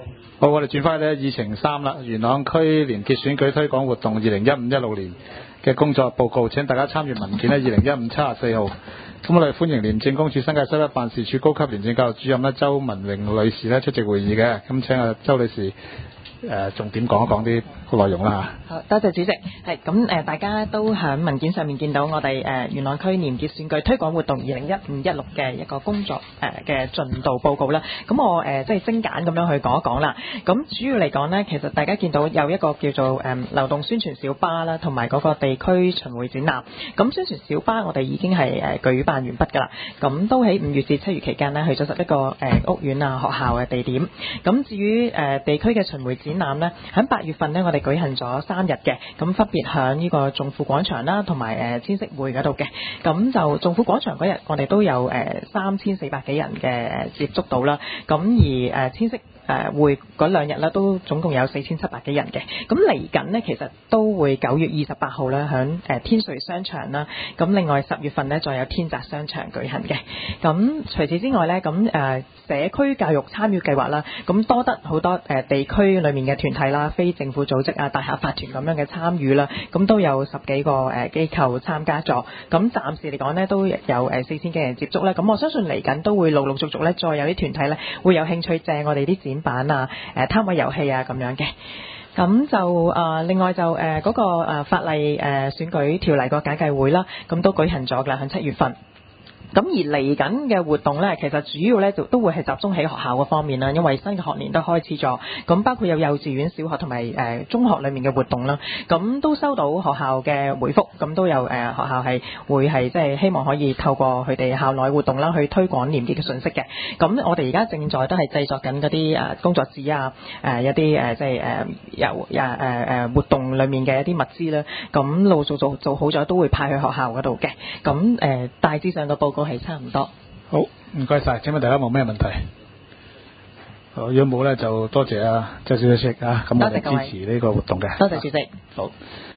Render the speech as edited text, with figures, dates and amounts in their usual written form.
好，我哋轉翻去呢議程3啦，元朗區廉潔選舉推廣活動2015-16年嘅工作報告，請大家參閱文件呢2015-74號。咁我哋歡迎廉政公署新界西北辦事處高級廉政教育主任周文榮女士呢出席會議嘅，咁請周女士重點講一講啲內容啦嚇。 好，多謝主席。係咁大家都喺文件上面見到我哋元朗區廉潔選舉推廣活動2015-16嘅一個工作嘅進度報告啦。咁我即係精簡咁樣去講一講啦。咁主要嚟講呢，其實大家見到有一個叫做流動宣傳小巴啦，同埋嗰個地區巡迴展覽。咁宣傳小巴我哋已經係舉辦完畢㗎啦。咁都喺5月至7月期間呢，去咗11個屋苑啊、學校嘅地點。咁至於地區嘅巡迴展覽呢，喺8月份呢，我哋舉行咗3日嘅，咁分別響呢個頌富廣場啦，同埋千色匯嗰度嘅。咁就頌富廣場嗰日，我哋都有3400幾人嘅接觸到啦。咁而千色匯嗰2日咧，都總共有4700幾人嘅。咁嚟緊呢，其實都會9月28號咧，響天瑞商場啦。咁另外10月份呢，再有天澤商場舉行嘅。咁除此之外呢，咁社區教育參與計劃啦，咁多得好多地區裏面嘅團體啦、非政府組織啊、大廈法團咁樣嘅參與啦，咁都有10幾個機構參加咗。咁暫時嚟講呢，都有4000幾人接觸啦。咁我相信嚟緊都會陸陸續續咧，再有啲團體咧會有興趣借我哋啲展板啊、攤位遊戲啊咁樣嘅。咁就另外就嗰個法例選舉條例個簡介會啦，咁都舉行咗㗎啦，喺7月份。咁而嚟緊嘅活動呢，其實主要呢就都會係集中喺學校嗰方面啦，因為新嘅學年都開始咗，咁包括有幼稚園、小學同埋中學裡面嘅活動啦。咁都收到學校嘅回覆，咁都有學校係會係即係希望可以透過佢哋校內活動啦，去推廣廉潔嘅信息嘅。咁我哋而家正在都係製作緊嗰啲工作紙啊，一啲即係有活動裡面嘅一啲物資啦。咁陸續做好咗，都會派去學校嗰度嘅。咁大致上嘅報告係差唔多。 好，唔該晒。請問大家冇咩問題？好，如果冇咧，就多謝周小姐啊，咁我哋支持呢個活動嘅。 多謝主席。 好。